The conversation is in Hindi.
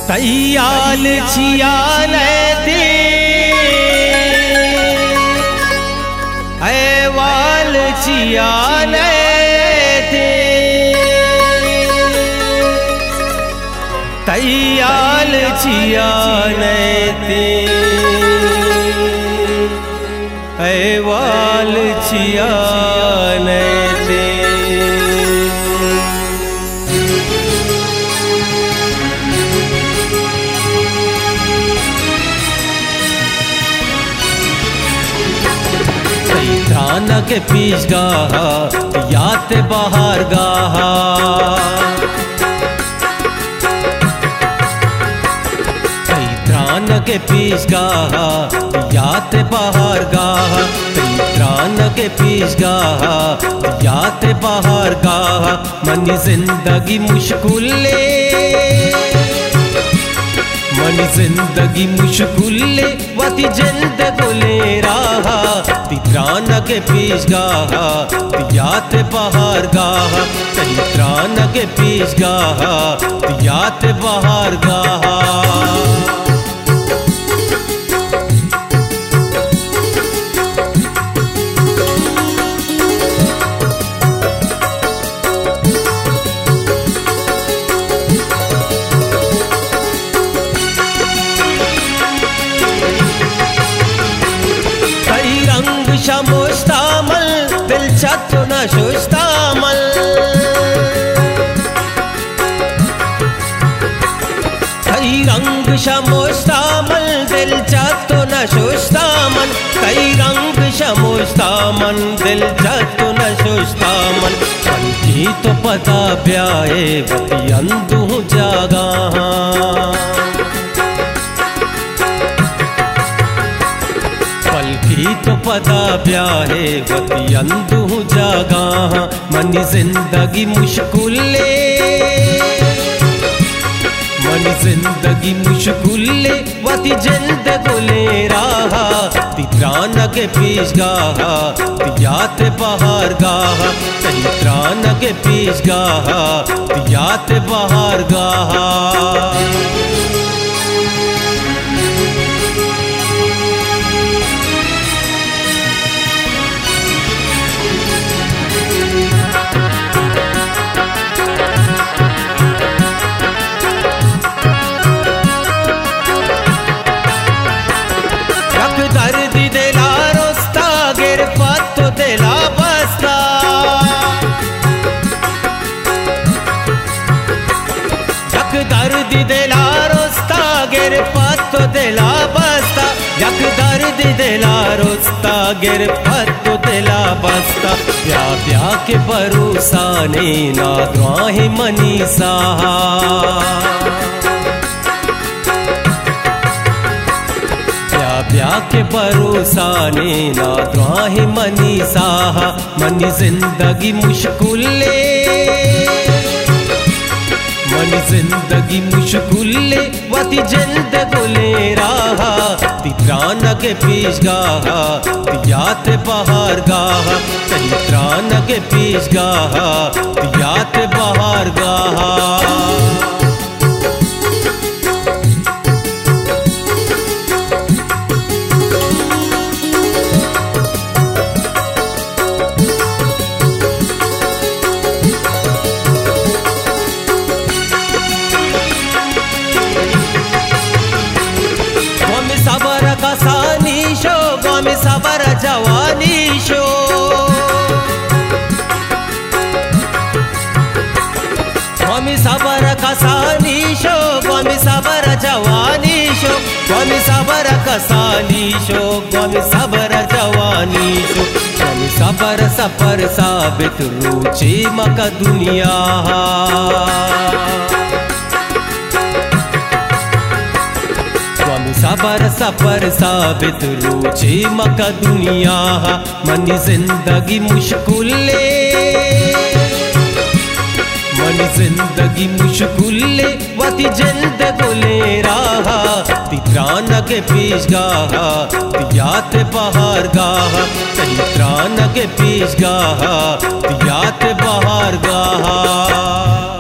तैयाल छियाल दे वाल छियाल दे तैयाल छियाल दे वाल छियाल दे ध्यान के पीछ गाहा याते बाहर गाहा ध्यान के पीछ गाहा याते बाहर गाहा ध्यान के पीछ गाहा याते बाहर गाहा मनी जिंदगी मुश्किल मनी जिंदगी मुश्किल वती जिंद गोले राहा तित्रान के पीछ गाहा यात बाहर गाहा तित्रान के पीछ गाहा यात बाहर गाहा शमोस्तामल दिल चतो न शोस्तामल कई रंग शमोस्तामल दिल चतो न शोस्तामल कई रंग शमोस्तामल दिल चतो न शोस्तामल की तो पता ब्याए वती अंधू जागा की तो पता ब्याहे वती अंधू जागा मनी जिंदगी मुश्किल मनी जिंदगी मुश्किल वती जिंद गोले राहा तित्रान के पीछ गाहा यात बाहर गाहा तित्रान के पीछ गाहा यात बाहर गाहा दर्द दिला रोस्ता गिर पत्तो दिला बस्ता यक दर्द दिला रोस्ता गिर पत्तो दिला बस्ता प्या प्या के भरोसा ने ना द्वाही मनी साहा प्या प्या के भरोसा ने ना द्वाही मनी साहा मनी जिंदगी मुश्किल मनी जिंदगी मुश्किल वती जिंद गोले राहा तित्रान के पीछ गाहा यात बाहर गाहा तित्रान के पीछ गाहा यात बाहर गाहा कसानी शो गोमी सबर जवानी शो गोमी सबर कसानी शो गोमी सबर जवानी शो गोमी सबर कसानी शो गोमी सबर जवानी शो गोमी सबर सफर साबित रुचि मका दुनिया सबर सफर साबित रुचि मका दुनिया मनी जिंदगी मुश्किल मनी जिंदगी मुश्किल वती जिंद गोले राहा तित्रान के पीछ गाहा यात बाहर गाहा तित्रान के पीछ गाहा यात बाहर गाहा।